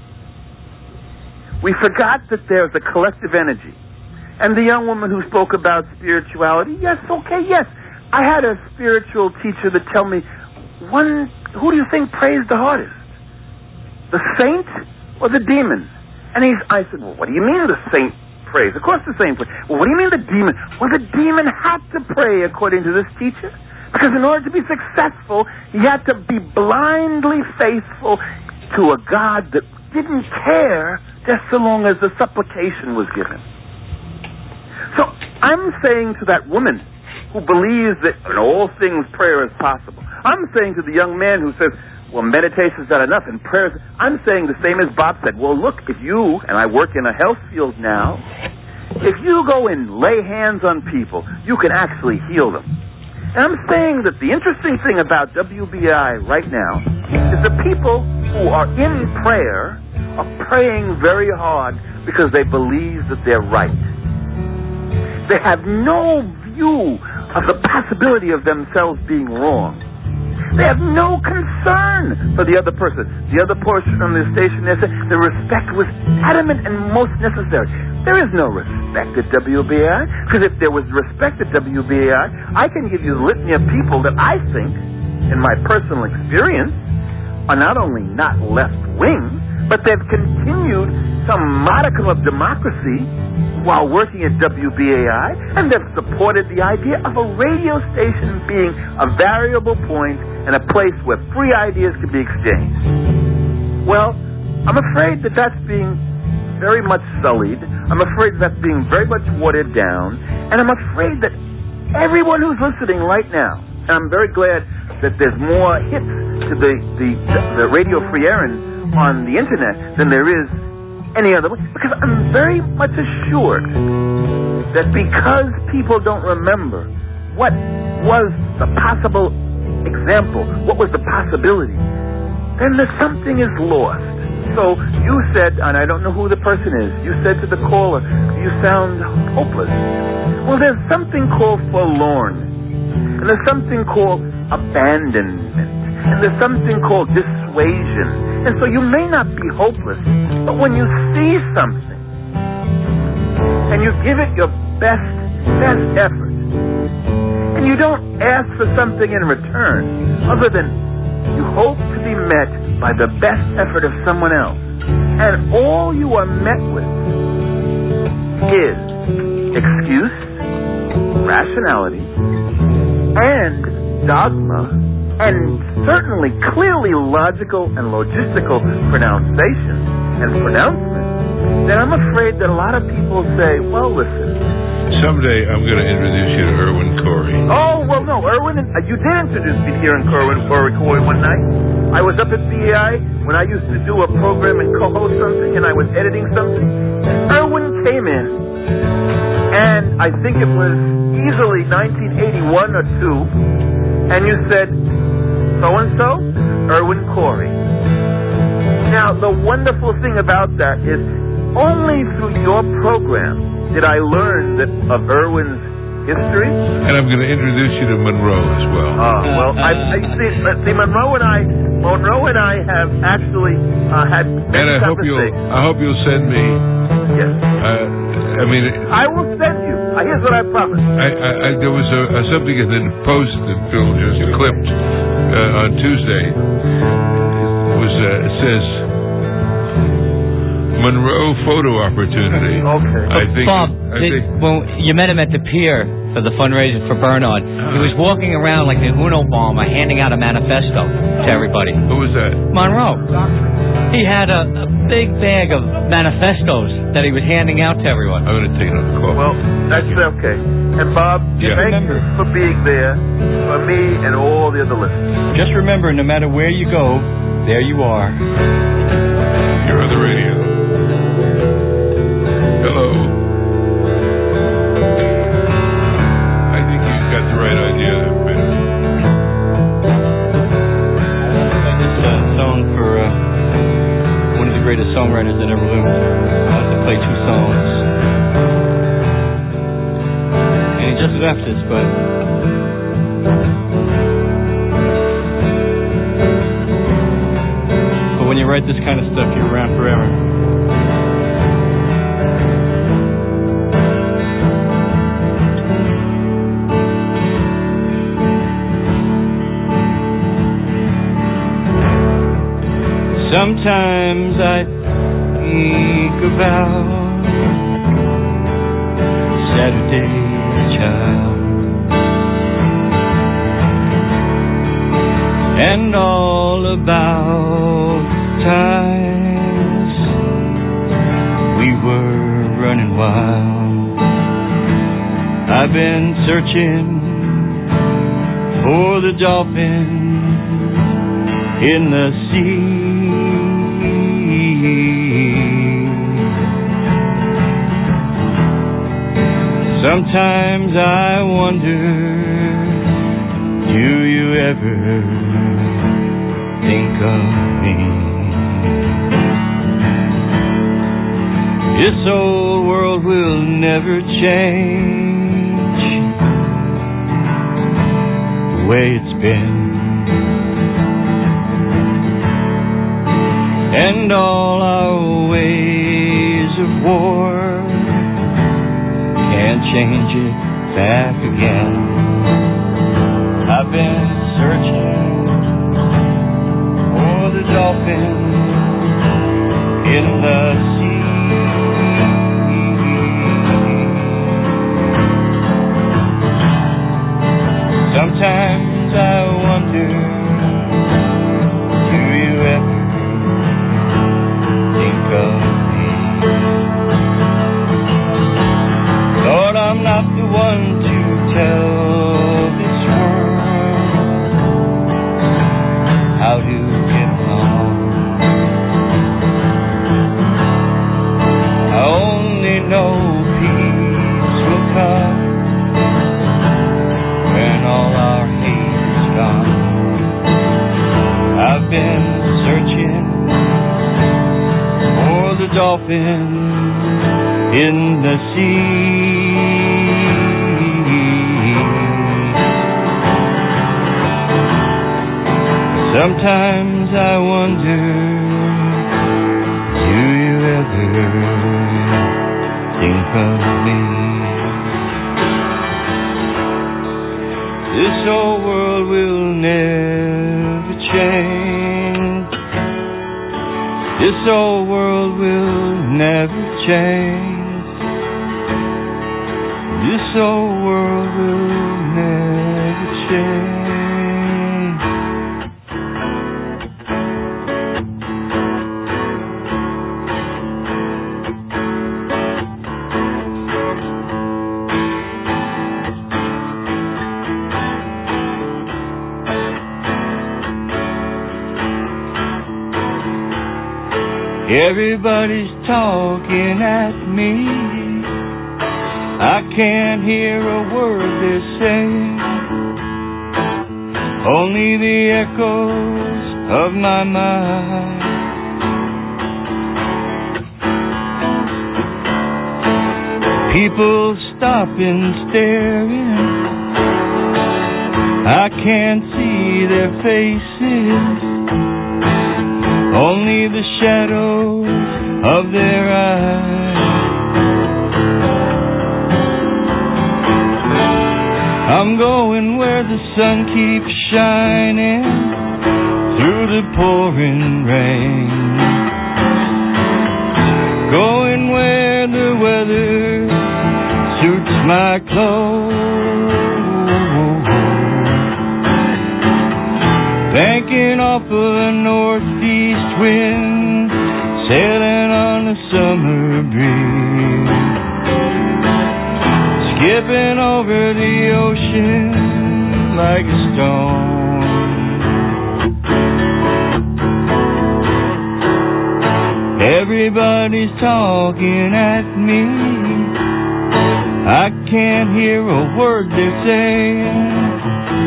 We forgot that there's a collective energy. And the young woman who spoke about spirituality, yes, okay, yes. I had a spiritual teacher that tell me, one, who do you think prays the hardest? The saint or the demon? And he's, I said, well, what do you mean the saint prays? Of course the saint prays. Well, what do you mean the demon? Well, the demon had to pray according to this teacher. Because in order to be successful, he had to be blindly faithful to a God that didn't care just so long as the supplication was given. So I'm saying to that woman who believes that in all things prayer is possible, I'm saying to the young man who says, well, meditation's not enough and prayer is, I'm saying the same as Bob said, well, look, if you, and I work in a health field now, if you go and lay hands on people, you can actually heal them. And I'm saying that the interesting thing about W B I right now is the people who are in prayer are praying very hard because they believe that they're right. They have no view of the possibility of themselves being wrong. They have no concern for the other person. The other person on the station there said the respect was adamant and most necessary. There is no respect at W B A I, because if there was respect at W B A I, I can give you the litany of people that I think, in my personal experience, are not only not left-wing, but they've continued some modicum of democracy while working at W B A I, and they've supported the idea of a radio station being a variable point and a place where free ideas can be exchanged. Well, I'm afraid that that's being very much sullied. I'm afraid that that's being very much watered down, and I'm afraid that everyone who's listening right now, and I'm very glad that there's more hits to the, the, the Radio Free Aaron on the internet than there is any other way, because I'm very much assured that because people don't remember what was the possible example, what was the possibility, then there's something is lost. So you said, and I don't know who the person is, you said to the caller, you sound hopeless. Well, there's something called forlorn, and there's something called abandonment, and there's something called dissuasion. And so you may not be hopeless, but when you see something and you give it your best, best effort, and you don't ask for something in return other than you hope to be met by the best effort of someone else, and all you are met with is excuse, rationality, and dogma, and certainly clearly logical and logistical pronunciation and pronouncement, then I'm afraid that a lot of people say, well, listen. Someday I'm going to introduce you to Irwin Corey. Oh, well, no, no, Erwin, uh, you did introduce me here in Corwin for a record one night. I was up at B A I when I used to do a program and co-host something, and I was editing something. And Erwin came in, and I think it was easily nineteen eighty-one or two, and you said, so-and-so, Erwin Corey. Now, the wonderful thing about that is only through your program did I learn that of Erwin's history. And I'm going to introduce you to Monroe as well. Uh, well, I, I see, see, Monroe and I, Monroe and I have actually uh, had many and I hope you'll, I hope you'll send me. Yes. Uh, I mean, I will send you. Uh, here's what I promise. I, I, I, there was a, a something in the Post that Phil just clipped uh, on Tuesday. It was uh, it says Monroe photo opportunity. Okay. I think. Bob, I did, think, well, you met him at the pier for the fundraiser for Bernard. He was walking around like the Unabomber, handing out a manifesto to everybody. Who was that? Monroe. He had a, a big bag of manifestos that he was handing out to everyone. I'm going to take another call. Well, that's okay. And Bob, Yeah. thank Remember. you for being there for me and all the other listeners. Just remember, no matter where you go, there you are. You're on the radio. Hello. I think you've got the right idea there, Ben. This uh, song for uh, one of the greatest songwriters that ever lived. I like to play two songs. And he just left us, but but when you write this kind of stuff, you're around forever. Sometimes I think about Saturday child and all about times we were running wild. I've been searching for the dolphin in the sea. Sometimes I wonder, do you ever think of me? This old world will never change the way it's been. And all our ways of war can't change it back again. I've been searching for the dolphin in the sea. Sometimes I wonder, do you ever think of me? Lord, I'm not the one to tell this world how to get along. I only know peace will come when all our hate is gone. I've been searching for the dolphin in the sea. Sometimes I wonder, do you ever think of me? This old world will never change. This old world will never change. This old world will never change. Everybody's talking at me. I can't hear a word they're saying. Only the echoes of my mind. People stopping, staring. I can't see their faces. Only the shadows of their eyes. I'm going where the sun keeps shining through the pouring rain. Going where the weather suits my clothes. Banking off of a northeast wind, sailing on a summer breeze. Skipping over the ocean like a stone. Everybody's talking at me. I can't hear a word they're saying.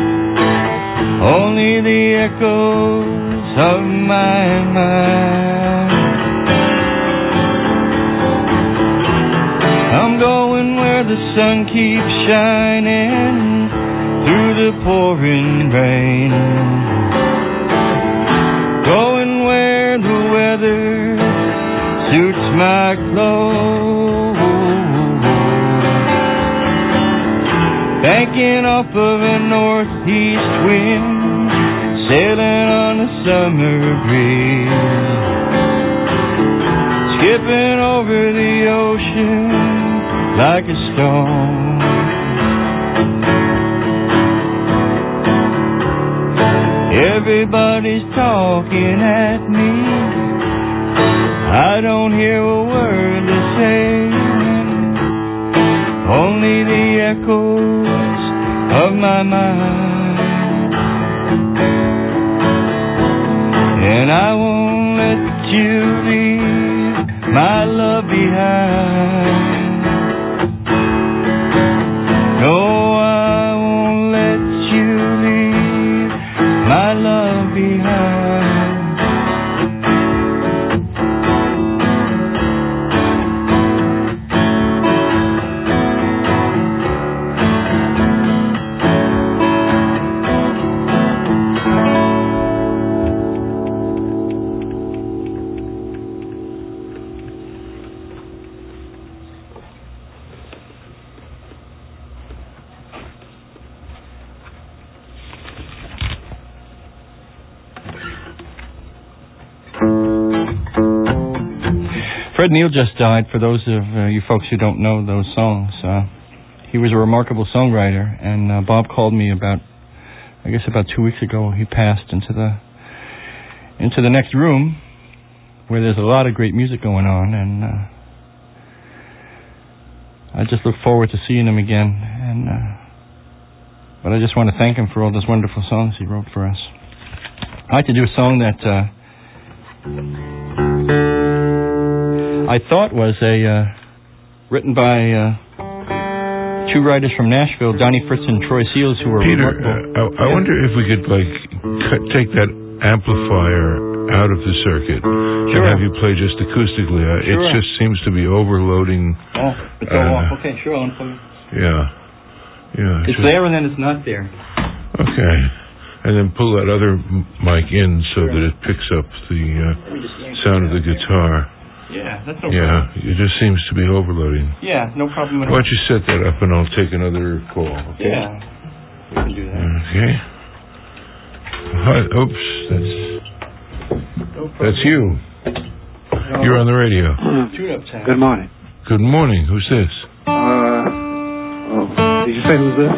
Only the echoes of my mind. I'm going where the sun keeps shining through the pouring rain. Going where the weather suits my clothes. Banking off of a northeast wind, sailing on a summer breeze. Skipping over the ocean like a stone. Everybody's talking at me. I don't hear a word they're saying. Only the echoes of my mind. And I won't let you leave my love behind. No, I won't let you leave my love behind. Fred Neil just died, for those of uh, you folks who don't know those songs. Uh, he was a remarkable songwriter, and uh, Bob called me about, I guess about two weeks ago. He passed into the into the next room, where there's a lot of great music going on, and uh, I just look forward to seeing him again. And uh, but I just want to thank him for all those wonderful songs he wrote for us. I'd like to do a song that Uh, I thought was a uh, written by uh, two writers from Nashville, Donnie Fritz and Troy Seals, who were Peter, remarkable. uh, I, I wonder if we could like cut, take that amplifier out of the circuit Sure. and have you play just acoustically. Uh, Sure. It just seems to be overloading. Oh, it's all uh, off. Okay, sure, I'll unplug it. Yeah, yeah. It's just, there and then it's not there. Okay, and then pull that other m- mic in so Sure. that it picks up the uh, Let me just yank sound of it the out. guitar. Yeah, that's no Yeah, problem. it just seems to be overloading. Yeah, no problem at Why all. don't you set that up and I'll take another call? Okay? Yeah, we can do that. Okay. Hi, oops, that's No problem. that's you. You're on the radio. Tune-up time. Good morning. Good morning. Who's this? Uh, oh, did you say who's this?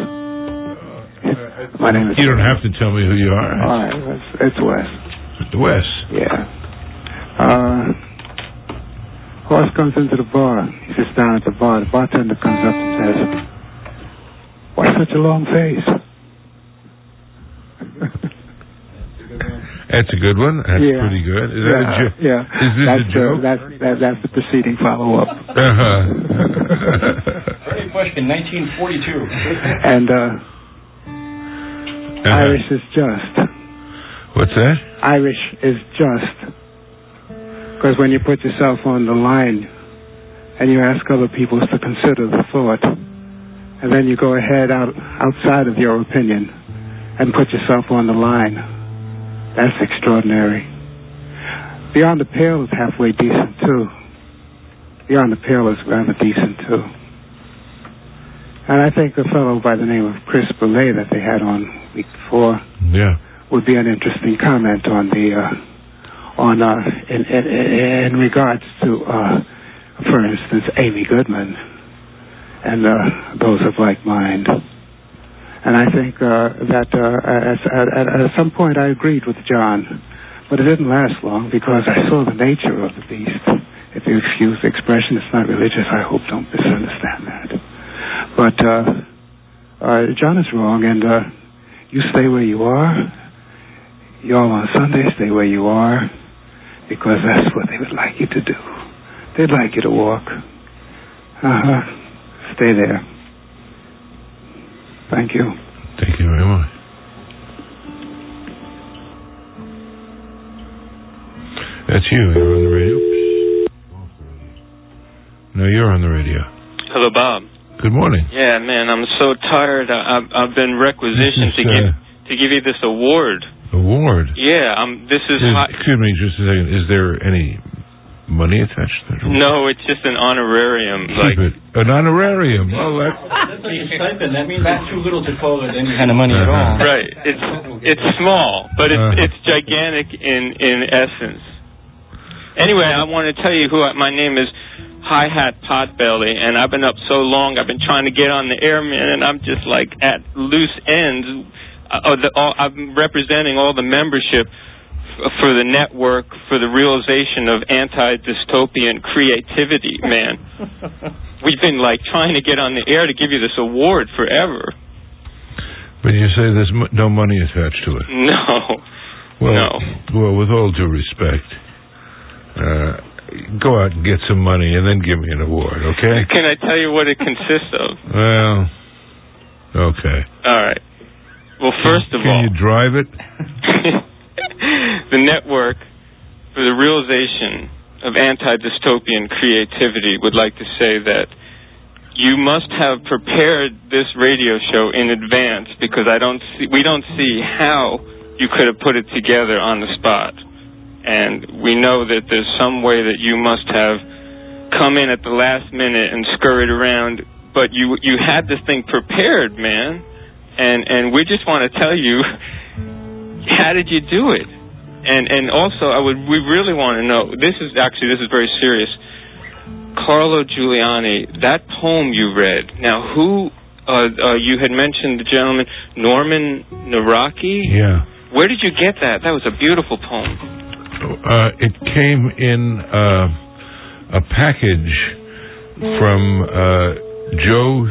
My name is. You don't have to tell me who you are. All right, it's, it's Wes. Wes. Yeah. Uh, horse comes into the bar. He sits down at the bar. The bartender comes up and says, "Why such a long face?" And That's a good one. That's yeah. pretty good. Is yeah. that a jo- yeah. Is this that's a joke? The, that's, that, that's the preceding follow-up. Uh-huh. Early question, nineteen forty-two. And uh, uh-huh. Irish is just. What's that? Irish is just. Because when you put yourself on the line and you ask other people to consider the thought, and then you go ahead out outside of your opinion and put yourself on the line, that's extraordinary. Beyond the Pale is halfway decent, too. Beyond the Pale is rather decent, too. And I think a fellow by the name of Chris Boulay that they had on week before yeah. would be an interesting comment on the, uh, on, uh, in, in, in regards to, uh, for instance, Amy Goodman and uh, those of like mind. And I think uh, that uh, at, at, at some point I agreed with John, but it didn't last long because I saw the nature of the beast. If you excuse the expression, it's not religious. I hope don't misunderstand that. But uh, uh, John is wrong, and uh, you stay where you are. Y'all on Sunday stay where you are because that's what they would like you to do. They'd like you to walk. Uh-huh. Stay there. Thank you. Thank you very much. That's you. You're on the radio. No, you're on the radio. Hello, Bob. Good morning. Yeah, man, I'm so tired. I, I've, I've been requisitioned to uh, give to give you this award. Award? Yeah, um, this is. is high- excuse me, just a second. Is there any money attached to that? No, it's just an honorarium. Keep like it. An honorarium. Oh, that's... That's like a stipend. That means that's too little to call it any kind of money uh-huh. at all. Right. It's it's small, but it's uh-huh. it's gigantic in in essence. Anyway, I want to tell you who I, my name is. Hi Hat Potbelly, and I've been up so long. I've been trying to get on the air, man, and I'm just like at loose ends. Uh, the, all, I'm representing all the membership f- for the network for the realization of anti-dystopian creativity, man. We've been like trying to get on the air to give you this award forever. But you say there's m- no money attached to it. No. Well, no. Well, with all due respect, uh, go out and get some money and then give me an award, okay? Can I tell you what it consists of? Well, okay. All right. Well, first of Can all... you drive it? The network for the realization of anti-dystopian creativity would like to say that you must have prepared this radio show in advance because I don't see, we don't see how you could have put it together on the spot. And we know that there's some way that you must have come in at the last minute and scurried around, but you you had this thing prepared, man. And and we just want to tell you, how did you do it? And and also, I would we really want to know. This is actually this is very serious. Carlo Giuliani, that poem you read. Now, who uh, uh, you had mentioned the gentleman Norman Naraki? Yeah. Where did you get that? That was a beautiful poem. Uh, it came in uh, a package from uh, Joe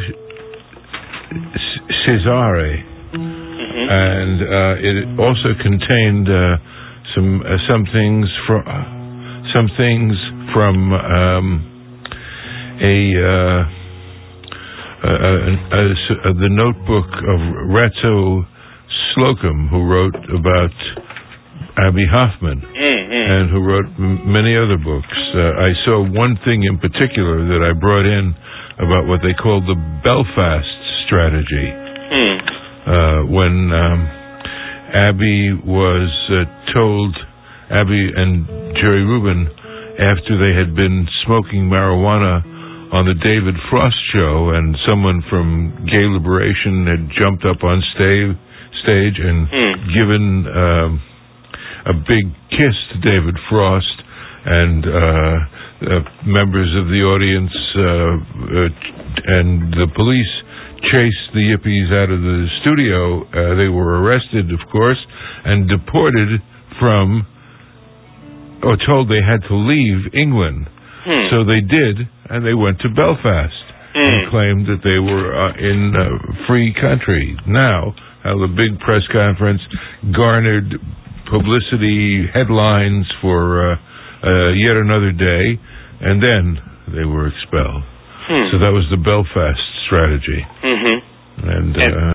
Cesare, mm-hmm. and uh, it also contained uh, some uh, some things from uh, some things from um, a, uh, a, a, a, a the notebook of Ratzo Slocum, who wrote about Abby Hoffman, mm-hmm. and who wrote m- many other books. Uh, I saw one thing in particular that I brought in about what they called the Belfast strategy. Mm. Uh, when um, Abby was uh, told, Abby and Jerry Rubin, after they had been smoking marijuana on the David Frost show, and someone from Gay Liberation had jumped up on sta- stage and mm. given... Um, a big kiss to David Frost, and uh, uh, members of the audience uh, uh, and the police chased the yippies out of the studio. Uh, they were arrested, of course, and deported from, or told they had to leave England. Hmm. So they did, and they went to Belfast hmm. and claimed that they were uh, in a free country. Now, uh, the big press conference garnered publicity headlines for uh, uh, yet another day, and then they were expelled. Hmm. So that was the Belfast strategy. Mm-hmm. And, uh, and